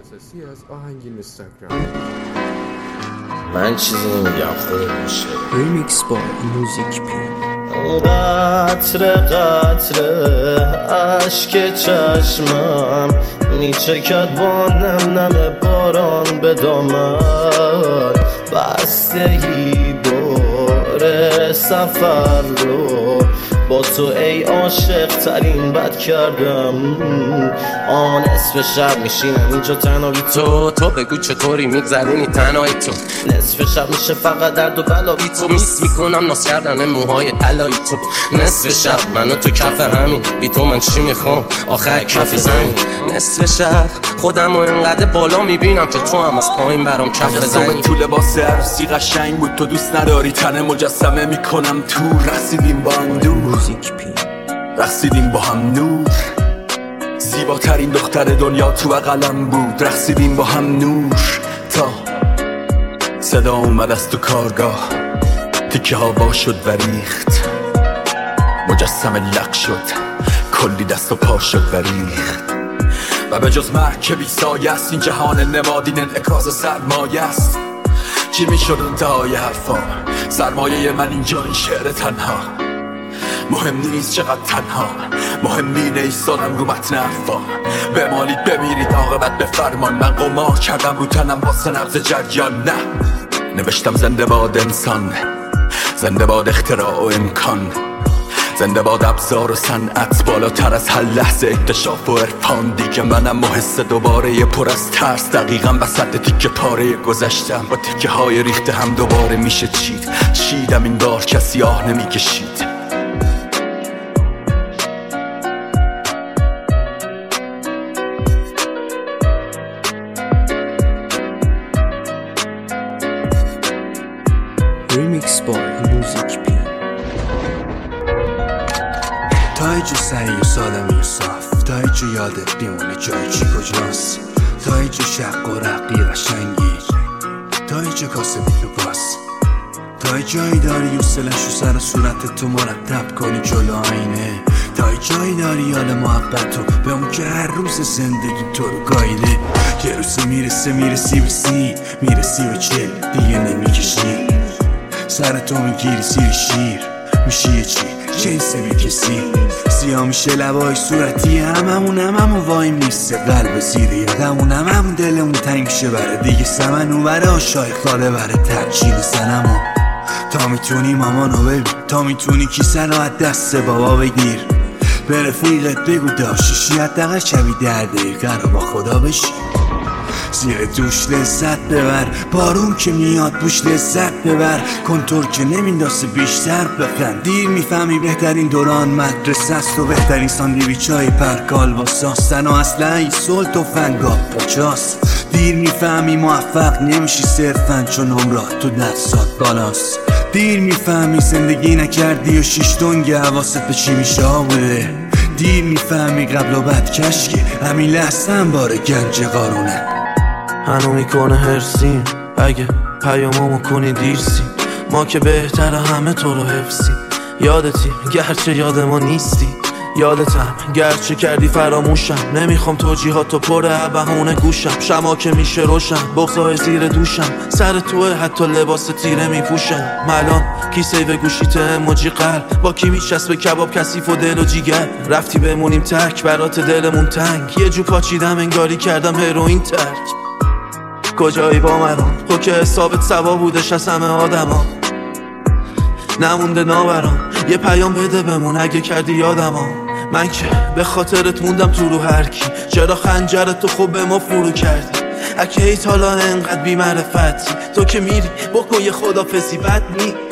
اساسی از آهنگ اینستاگرام. من چیزی نمیگم، خود میشه. ریمیکس با موزیک پی. قطره قطره عشق چشمم میچکد با نم نم باران به دامن، بستگی باره سفر رو با تو ای عاشق ترین بد کردم. آن نصف شب میشینم اینجا تنها بی تو بگو چطوری میگذرونی تنهایی تو. نصف شب میشه فقط درد و بلا بی تو، میس میکنم ناز کردن موهای طلایی تو. نصف شب منو تو کف همین بی تو من چی میخوام آخر کف زمین. نصف شب خودم رو اینقدر بالا میبینم که تو هم از پایین برام کف بزنی. تو لباس عروسی قشنگ بود تو دوست نداری، تن مجسمه میکنم تو. رسیدیم با هم دور، رقصیدیم با هم نور، زیباترین دختر دنیا تو بغلم بود. رقصیدیم با هم نور تا صدا اومد از تو کارگاه، تیکه هوا شد و ریخت، مجسمه لق شد، کلی دست و پا شد و ریخت. و به جز مرگ که بی سایه است، این جهان نمادین انعکاس سرمایه است. چی میشد انتهای حرفا؟ سرمایه من اینجا این شعر تنها. مهم نیست چقدر تنها، مهم اینه ایستادم رو متن حرفا. بمالید بمیرید عاقبت به فرمان، من قمار کردم رو تنم واسه نبض جریان. نه نوشتم زنده باد انسان، زنده باد اختراع و امکان، زنده باد ابزار و صنعت، بالاتر از هر لحظه اکتشاف و عرفان. دیگه منم و حس دوباره پر از ترس، دقیقا وسط تیکه پاره گذشتم. با تیکه های ریخته هم دوباره میشه چیدم این بار کسی آه نمیکشید. ریمیکس با موزیک پی. تا ایجا سعی و سالمی و صاف، تا ایجا یادت بیمونه جای چی کجاست، تا ایجا شق و رقی قشنگی، تا ایجا کاسه بی تو باز، تا جایی داری و سلش و سر صورت تو مرتب کنی جلو آینه، تا جایی داری یاد محبت رو به اون که هر روز زندگی تو رو گایده. یه روز میرسی به 40 دیگه نمیکشی، سر تو میگیری سیر شیر، میشی یه چی جنس بی کسی. سیاه میشه لبای صورتی هممون وایم نیست قلب زیر یادمون، هممون دلمون تنگ شه بره دیگه سمن اون بره آشای خاله بره ترچیل زنمو. تا میتونی مامانو ببین، تا میتونی کیسه رو از دست بابا بگیر، به رفیقت بگو داشتشی حداقل شبی 10 دقیقه رو با خدا بشی. زیر دوش لذت ببر، بارون که میاد بوش لذت ببر، کنتور که نمینداسه بیشتر بخند. دیر میفهمی بهترین دوران مدرسه است و بهترین ساندویچ های پرکال با ساستن و اصلا این سلط و فنگا پاچاست. دیر میفهمی موفق نمیشی صرفاً چون عمرات تو دستات بالاست. دیر میفهمی زندگی نکردی و 6 دنگ حواست به چی میشه بوده. دیر میفهمی قبل و بعد کشکه همین لحظه هم باره گنج قارونه. هنو میکنه هرسیم اگه پیامامو کنی دیرسی، ما که بهتره همه تو رو حفظی. یادتی گرچه یاد ما نیستی، یادتم گرچه کردی فراموشم. نمیخوام توجیهاتو پره بهونه گوشم، شما که میشه روشن بغضای زیر دوشم. سر توه حتی لباس تیره میپوشم، ملان کیسه به گوشیت اموجی قلب، با کی میچسبه کباب کثیف و دل و جیگر. رفتی بمونیم تک برات دلمون تنگ، یه جو پاچیدم انگاری کردم هروئین ترک. کجایی با منم تو که حسابت سوا بودش از همه آدما، نمونده ناورام یه پیام بده بمون اگه کردی یادما. من که به خاطرت موندم تو رو هر کی، چرا خنجرت تو خوب به ما فرو کردی. اگه ایت حالا انقدر بی معرفتی، تو که میری بکن یه خدافزی بد نی.